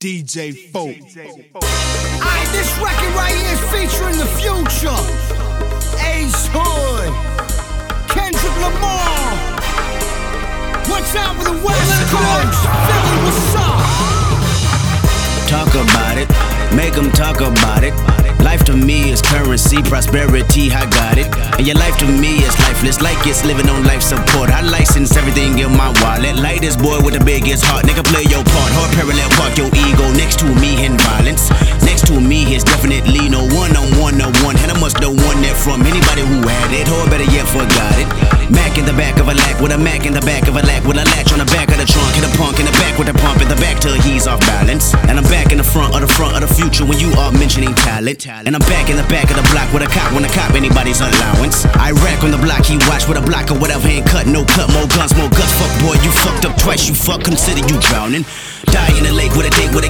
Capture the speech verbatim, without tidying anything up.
D J Folk. Alright, this record right here is featuring the future. Ace Hood, Kendrick Lamar. What's out with the West Coast? Philly, what's up? Talk about it, make them talk about it. Life to me is currency, prosperity, I got it. And your life to me is lifeless, like it's living on life support. I license everything in my wallet. Lightest boy with the biggest heart, nigga play your part. Hard parallel park your ego next to me in violence. Next to me is definitely no one on one on one. And I must know one that from anybody who had it, or better yet forgot it. Mac in the back of a lack with a Mac in the back of a lack with a latch on the back of the trunk. Hit a punk in the back with a pump in the back till he's off balance. And I'm back in the front of the front of the future when you are mentioning talent. And I'm back in the back of the block with a cop when I cop anybody's allowance. I rack on the block, he watch with a block or whatever, ain't cut, no cut, more guns, more guts. Fuck boy, you fucked up twice, you fuck, consider you drowning. Die in the lake with a date with a